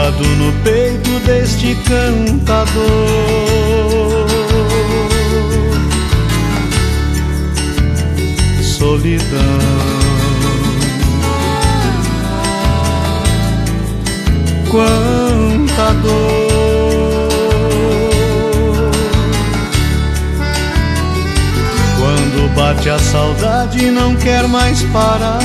encruado no peito deste cantador. Solidão, quanta dor. Quando bate a saudade não quer mais parar.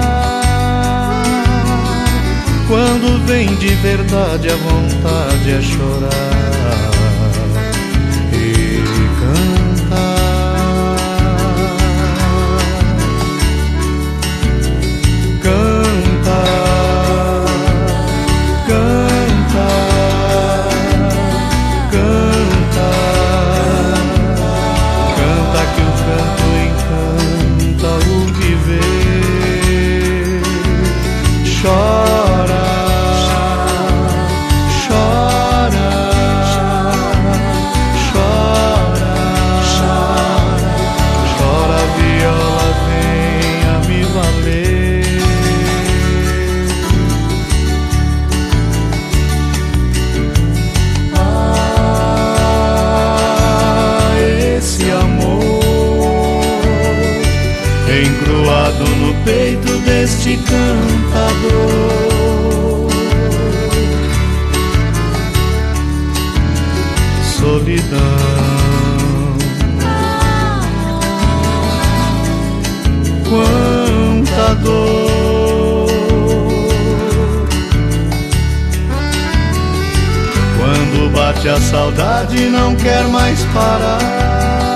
Quando vem de verdade a vontade é chorar e cantar. Encruado no peito deste cantador. Solidão, quanta dor. Quando bate a saudade não quer mais parar.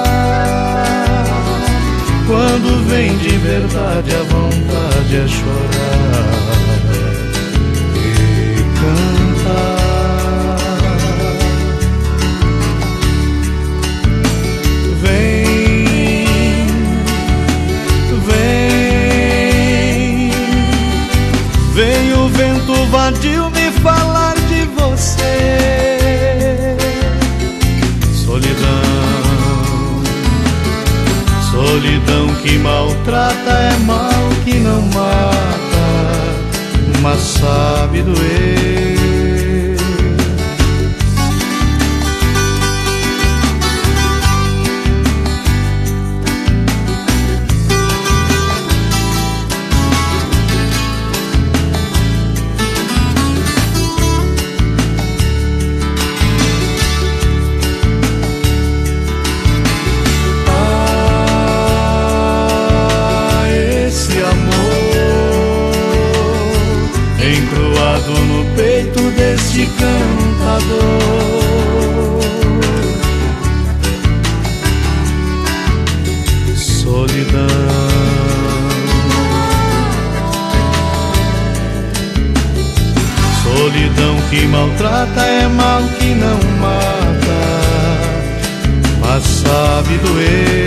Quando vem de verdade a vontade é chorar e cantar. Vem, vem, vem o vento vadio me falar de você. Solidão, solidão que maltrata é mal que não mata, mas sabe doer. Encruado no peito deste cantador. Solidão, solidão que maltrata é mal que não mata, mas sabe doer.